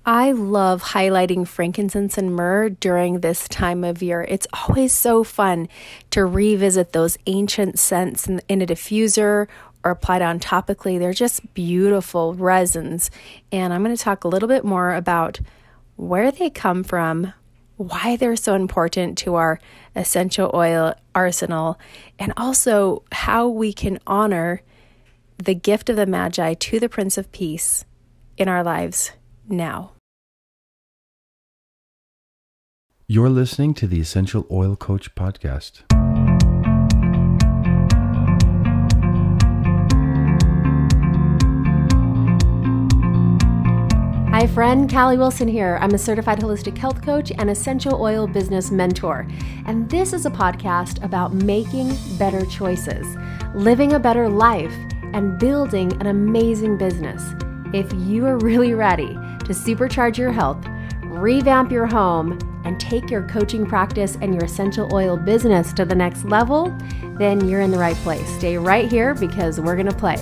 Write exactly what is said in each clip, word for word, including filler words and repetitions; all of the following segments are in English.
I love highlighting frankincense and myrrh during this time of year. It's always so fun to revisit those ancient scents in, in a diffuser or applied on topically. They're just beautiful resins. And I'm going to talk a little bit more about where they come from, why they're so important to our essential oil arsenal, and also how we can honor the gift of the Magi to the Prince of Peace in our lives now. You're listening to the Essential Oil Coach podcast. Hi friend, Callie Wilson here. I'm a certified holistic health coach and essential oil business mentor. And this is a podcast about making better choices, living a better life, and building an amazing business. If you are really ready to supercharge your health, revamp your home, and take your coaching practice and your essential oil business to the next level, then you're in the right place. Stay right here because we're going to play.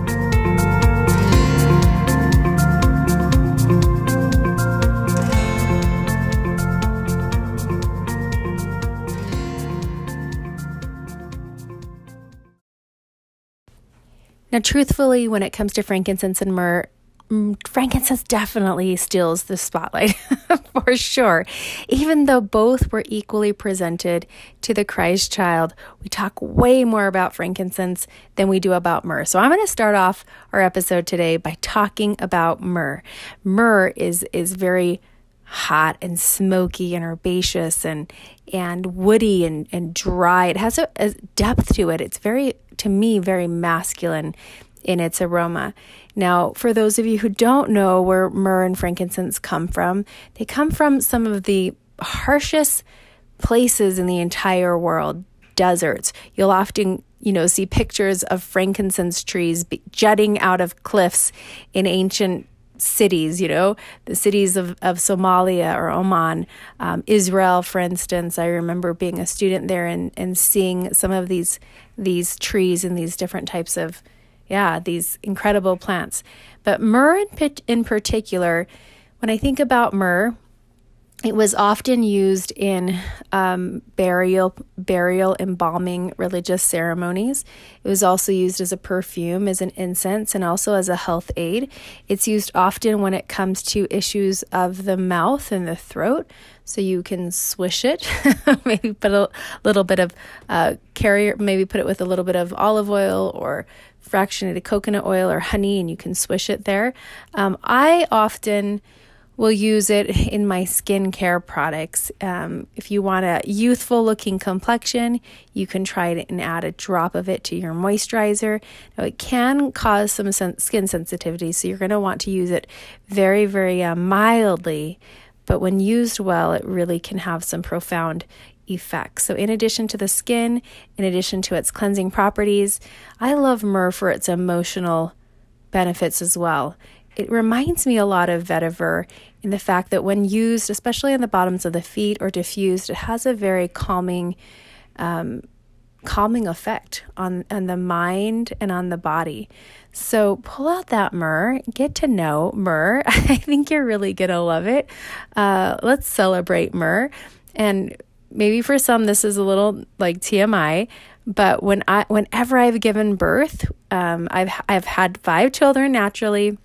Now, truthfully, when it comes to frankincense and myrrh, frankincense definitely steals the spotlight for sure. Even though both were equally presented to the Christ child, we talk way more about frankincense than we do about myrrh. So I'm going to start off our episode today by talking about myrrh. Myrrh is is very hot and smoky and herbaceous and and woody and, and dry. It has a, a depth to it. It's very, to me, very masculine in its aroma. Now, for those of you who don't know where myrrh and frankincense come from, they come from some of the harshest places in the entire world, deserts. You'll often, you know, see pictures of frankincense trees jutting out of cliffs in ancient cities, you know, the cities of, of Somalia or Oman, um, Israel, for instance. I remember being a student there and, and seeing some of these these trees and these different types of Yeah, these incredible plants. But myrrh in, in particular, when I think about myrrh, it was often used in um, burial, burial, embalming religious ceremonies. It was also used as a perfume, as an incense, and also as a health aid. It's used often when it comes to issues of the mouth and the throat. So you can swish it, maybe put a little bit of uh, carrier, maybe put it with a little bit of olive oil or fractionated coconut oil or honey, and you can swish it there. Um, I often will use it in my skincare products. Um, if you want a youthful looking complexion, you can try it and add a drop of it to your moisturizer. Now, it can cause some sen- skin sensitivity, so you're going to want to use it very, very uh, mildly. But when used well, it really can have some profound effects. So in addition to the skin, in addition to its cleansing properties, I love myrrh for its emotional benefits as well. It reminds me a lot of vetiver in the fact that when used, especially on the bottoms of the feet or diffused, it has a very calming, um, calming effect on, on the mind and on the body. So pull out that myrrh, get to know myrrh. I think you're really going to love it. Uh, let's celebrate myrrh. And maybe for some, this is a little like T M I, but when I, whenever I've given birth, um, I've, I've had five children naturally.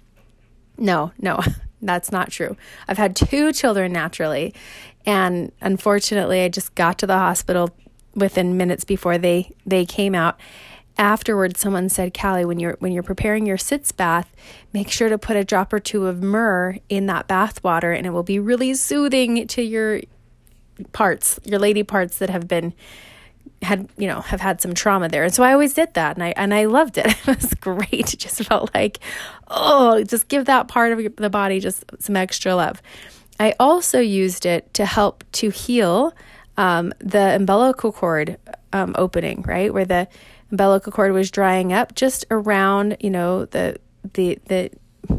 No, no, that's not true. I've had two children naturally. And unfortunately, I just got to the hospital within minutes before they, they came out. Afterwards, someone said, Callie, when you're when you're preparing your sitz bath, make sure to put a drop or two of myrrh in that bath water, and it will be really soothing to your parts, your lady parts that have been had you know have had some trauma there. And so I always did that, and I and I loved it. It was great. It just felt like, oh, just give that part of the body just some extra love. I also used it to help to heal um, the umbilical cord um, opening, right where the umbilical cord was drying up, just around you know the the the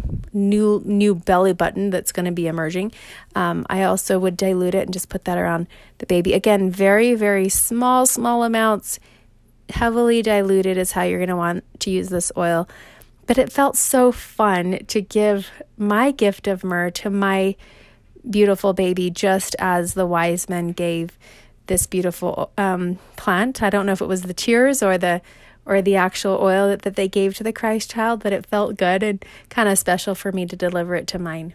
new new belly button that's going to be emerging. Um, I also would dilute it and just put that around the baby. Again, very, very small, small amounts, heavily diluted is how you're going to want to use this oil. but it felt so fun to give my gift of myrrh to my beautiful baby, just as the wise men gave this beautiful um, plant. I don't know if it was the tears or the or the actual oil that, that they gave to the Christ child, but it felt good and kind of special for me to deliver it to mine.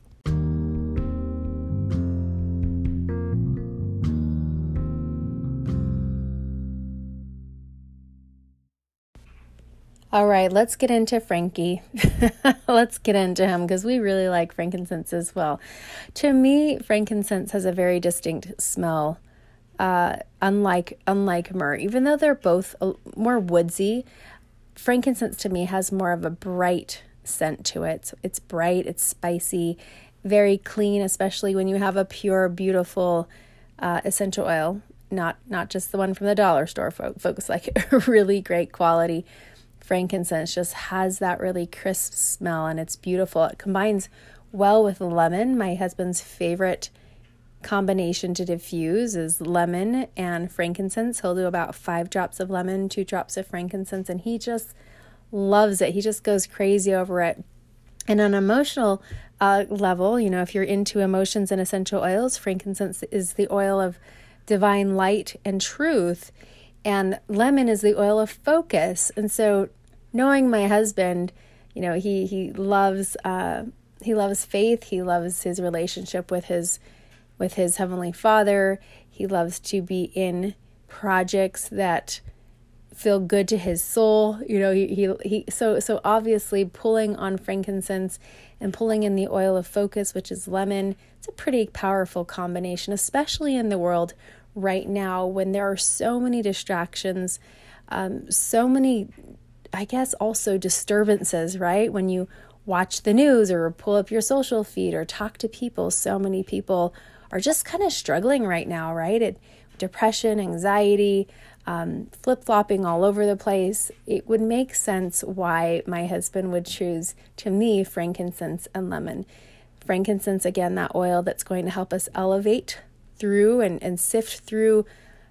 All right, let's get into Frankie. Let's get into him because we really like frankincense as well. To me, frankincense has a very distinct smell, uh, unlike unlike myrrh. Even though they're both more woodsy, frankincense to me has more of a bright scent to it. So it's bright, it's spicy, very clean, especially when you have a pure, beautiful uh, essential oil, not not just the one from the dollar store, folks, like really great quality. Frankincense just has that really crisp smell and it's beautiful. It combines well with lemon. My husband's favorite combination to diffuse is lemon and frankincense. He'll do about five drops of lemon, two drops of frankincense, and he just loves it. He just goes crazy over it. And on an emotional uh, level, you know, if you're into emotions and essential oils, frankincense is the oil of divine light and truth. And lemon is the oil of focus. And so knowing my husband, you know, he, he loves, uh, he loves faith. He loves his relationship with his, with his Heavenly Father. He loves to be in projects that feel good to his soul. You know, he, he, he, so, so obviously pulling on frankincense and pulling in the oil of focus, which is lemon, it's a pretty powerful combination, especially in the world right now when there are so many distractions, um, so many, I guess, also disturbances, right? When you watch the news or pull up your social feed or talk to people, so many people are just kind of struggling right now, right? It, depression, anxiety, um, flip-flopping all over the place. It would make sense why my husband would choose, to me, frankincense and lemon. Frankincense, again, that oil that's going to help us elevate through and, and sift through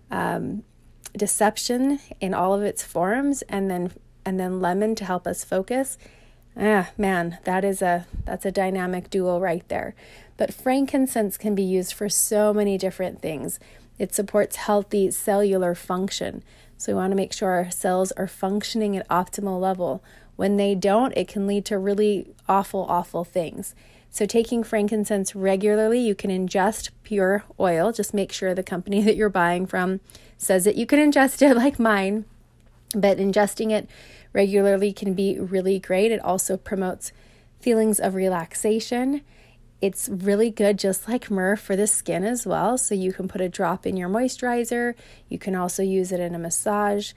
um, deception in all of its forms, and then and then lemon to help us focus. Ah, man, that is a that's a dynamic duo right there. But frankincense can be used for so many different things. It supports healthy cellular function. So we want to make sure our cells are functioning at optimal level. When they don't, it can lead to really awful, awful things. So taking frankincense regularly, you can ingest pure oil. Just make sure the company that you're buying from says that you can ingest it, like mine. But ingesting it regularly can be really great. It also promotes feelings of relaxation. It's really good, just like myrrh, for the skin as well. So you can put a drop in your moisturizer. You can also use it in a massage.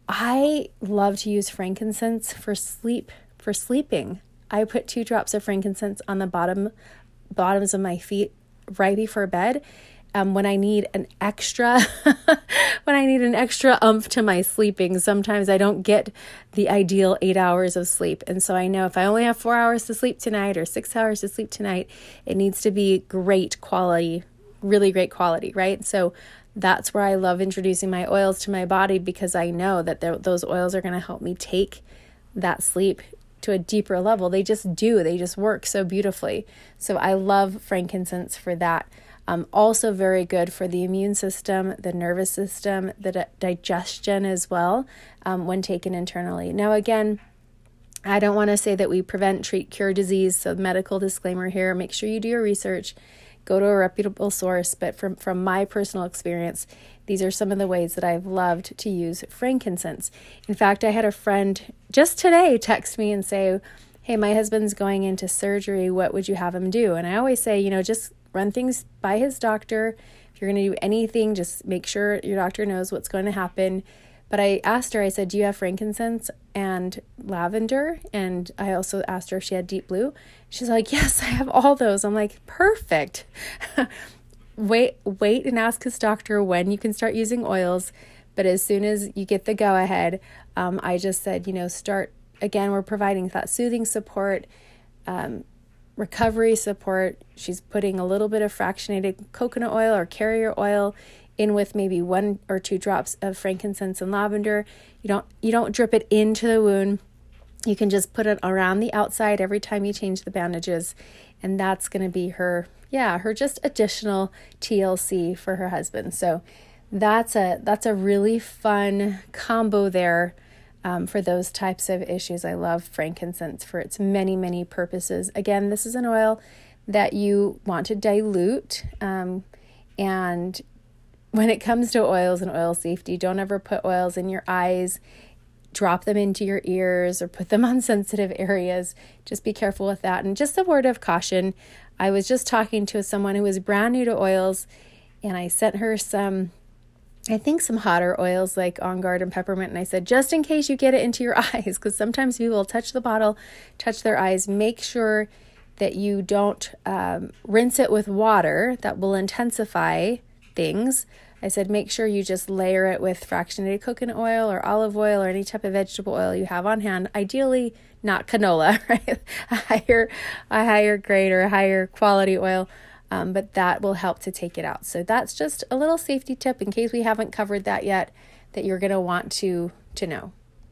I love to use frankincense for sleep, for sleeping. I put two drops of frankincense on the bottom bottoms of my feet right before bed. Um, when I need an extra, when I need an extra oomph to my sleeping, sometimes I don't get the ideal eight hours of sleep. And so I know if I only have four hours to sleep tonight or six hours to sleep tonight, it needs to be great quality, really great quality, right? So that's where I love introducing my oils to my body, because I know that those oils are going to help me take that sleep to a deeper level. They just do. They just work so beautifully. So I love frankincense for that. Um, also very good for the immune system, the nervous system, the di- digestion as well, um, when taken internally. Now, again, I don't want to say that we prevent, treat, cure disease. So medical disclaimer here, make sure you do your research, go to a reputable source. But from, from my personal experience, these are some of the ways that I've loved to use frankincense. In fact, I had a friend just today text me and say, hey, my husband's going into surgery. What would you have him do? And I always say, you know, just run things by his doctor. If you're going to do anything, just make sure your doctor knows what's going to happen. But I asked her, I said, do you have frankincense and lavender? And I also asked her if she had deep blue. She's like, yes, I have all those. I'm like, perfect. wait, wait and ask his doctor when you can start using oils. But as soon as you get the go ahead, um, I just said, you know, start. Again, we're providing that soothing support, um, recovery support. She's putting a little bit of fractionated coconut oil or carrier oil in with maybe one or two drops of frankincense and lavender. You don't you don't drip it into the wound. You can just put it around the outside every time you change the bandages, and that's going to be her, yeah, her just additional T L C for her husband. So that's a that's a really fun combo there um, for those types of issues. I love frankincense for its many, many purposes. Again, this is an oil that you want to dilute, um, and when it comes to oils and oil safety, don't ever put oils in your eyes, drop them into your ears, or put them on sensitive areas. Just be careful with that. And just a word of caution, I was just talking to someone who was brand new to oils, and I sent her some, I think some hotter oils like On Guard and peppermint, and I said, just in case you get it into your eyes, because sometimes people will touch the bottle, touch their eyes, make sure that you don't um, rinse it with water. That will intensify things. I said, make sure you just layer it with fractionated coconut oil or olive oil or any type of vegetable oil you have on hand. Ideally, not canola, right? a higher, a higher grade or a higher quality oil, um, but that will help to take it out. So that's just a little safety tip in case we haven't covered that yet, that you're going to want to to know.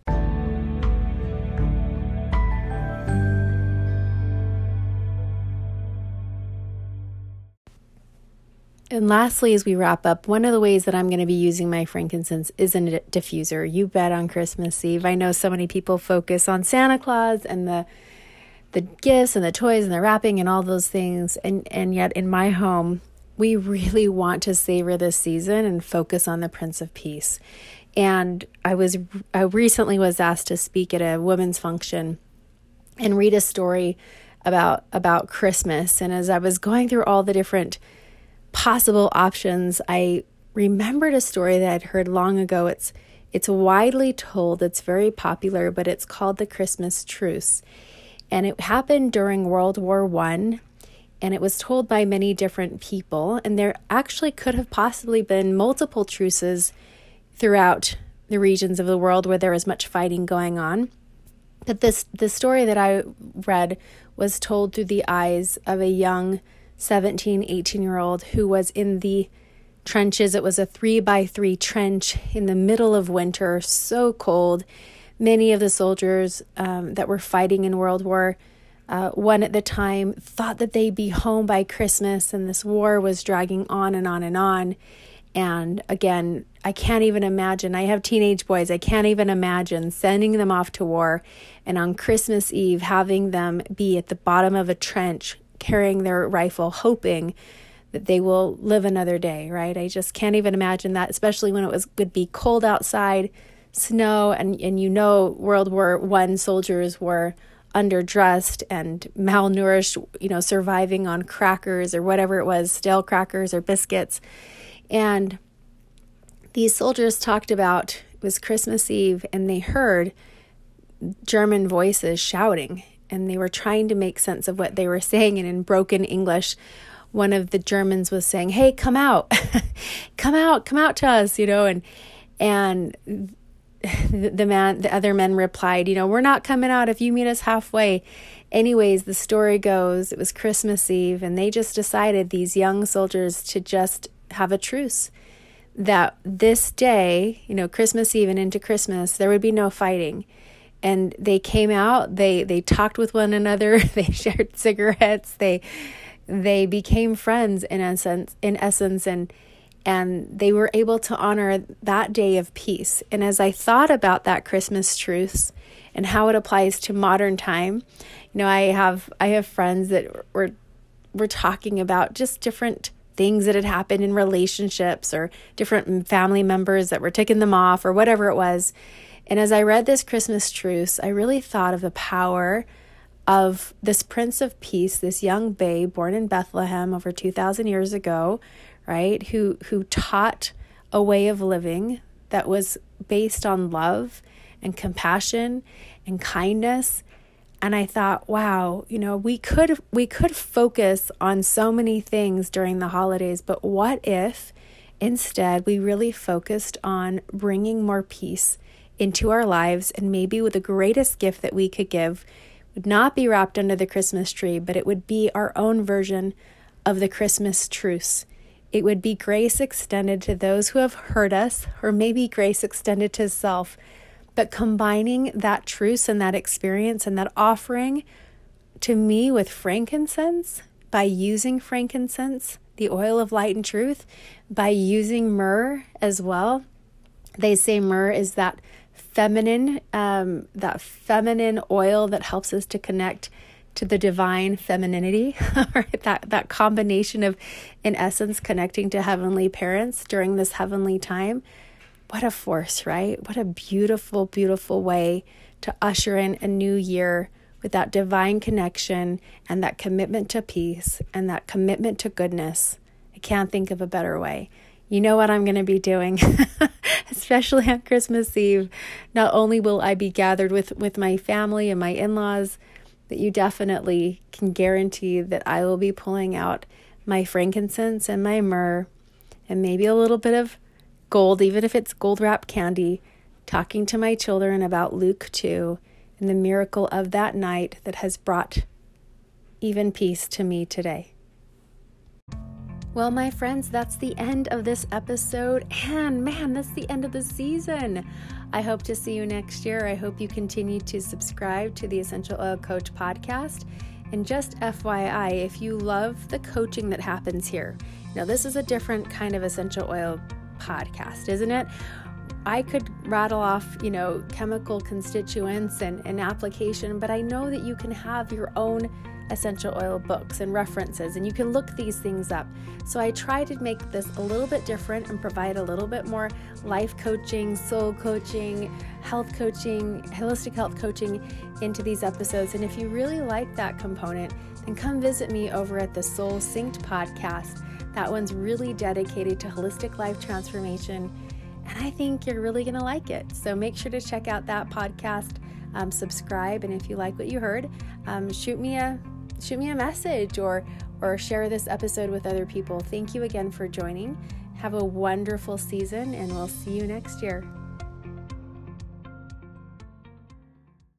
And lastly, as we wrap up, one of the ways that I'm going to be using my frankincense is in a diffuser. You bet on Christmas Eve. I know so many people focus on Santa Claus and the the gifts and the toys and the wrapping and all those things. And, and yet in my home, we really want to savor this season and focus on the Prince of Peace. And I was I recently was asked to speak at a women's function and read a story about about Christmas. And as I was going through all the different possible options, I remembered a story that I'd heard long ago. It's it's widely told, it's very popular, but it's called the Christmas Truce. And it happened during World War One, and it was told by many different people. And there actually could have possibly been multiple truces throughout the regions of the world where there was much fighting going on. But this the story that I read was told through the eyes of a young seventeen, eighteen-year-old who was in the trenches. It was a three by three trench in the middle of winter, so cold. Many of the soldiers um, that were fighting in World War uh, One at the time thought that they'd be home by Christmas, and this war was dragging on and on and on. And again, I can't even imagine. I have teenage boys. I can't even imagine sending them off to war, and on Christmas Eve having them be at the bottom of a trench carrying their rifle, hoping that they will live another day, right? I just can't even imagine that, especially when it was would be cold outside, snow, and, and you know World War One soldiers were underdressed and malnourished, you know, surviving on crackers or whatever it was, stale crackers or biscuits. And these soldiers talked about, it was Christmas Eve, and they heard German voices shouting, and they were trying to make sense of what they were saying. And in broken English, one of the Germans was saying, "Hey, come out, come out, come out to us," you know, and, and the man, the other men replied, you know, "We're not coming out if you meet us halfway." Anyways, the story goes, it was Christmas Eve, and they just decided, these young soldiers, to just have a truce. That this day, you know, Christmas Eve and into Christmas, there would be no fighting. And they came out, they they talked with one another, they shared cigarettes, they they became friends in essence, in essence, and and they were able to honor that day of peace. And as I thought about that Christmas truce and how it applies to modern time, you know, I have I have friends that were were talking about just different things that had happened in relationships, or different family members that were ticking them off, or whatever it was. And as I read this Christmas truce, I really thought of the power of this Prince of Peace, this young babe born in Bethlehem over two thousand years ago, right? Who who taught a way of living that was based on love and compassion and kindness. And I thought, wow, you know, we could we could focus on so many things during the holidays, but what if instead we really focused on bringing more peace into our lives? And maybe with the greatest gift that we could give would not be wrapped under the Christmas tree, but it would be our own version of the Christmas truce. It would be grace extended to those who have hurt us, or maybe grace extended to self, But combining that truth and that experience and that offering to me with frankincense, by using frankincense, the oil of light and truth, by using myrrh as well. They say myrrh is that feminine, um, that feminine oil that helps us to connect to the divine femininity, right? That, that combination of, in essence, connecting to heavenly parents during this heavenly time. What a force, right? What a beautiful, beautiful way to usher in a new year with that divine connection and that commitment to peace and that commitment to goodness. I can't think of a better way. You know what I'm going to be doing, especially on Christmas Eve. Not only will I be gathered with, with my family and my in-laws, but you definitely can guarantee that I will be pulling out my frankincense and my myrrh and maybe a little bit of gold, even if it's gold wrapped candy, talking to my children about Luke two and the miracle of that night that has brought even peace to me today. Well, my friends, that's the end of this episode. And man, that's the end of the season. I hope to see you next year. I hope you continue to subscribe to the Essential Oil Coach podcast. And just F Y I, if you love the coaching that happens here, now this is a different kind of essential oil podcast, isn't it? I could rattle off, you know, chemical constituents and, and application, but I know that you can have your own essential oil books and references, and you can look these things up. So I try to make this a little bit different and provide a little bit more life coaching, soul coaching, health coaching, holistic health coaching into these episodes. And if you really like that component, then come visit me over at the Soul Synced podcast. That one's really dedicated to holistic life transformation, and I think you're really going to like it. So make sure to check out that podcast, um, subscribe, and if you like what you heard, um, shoot me a shoot me a message or or share this episode with other people. Thank you again for joining. Have a wonderful season, and we'll see you next year.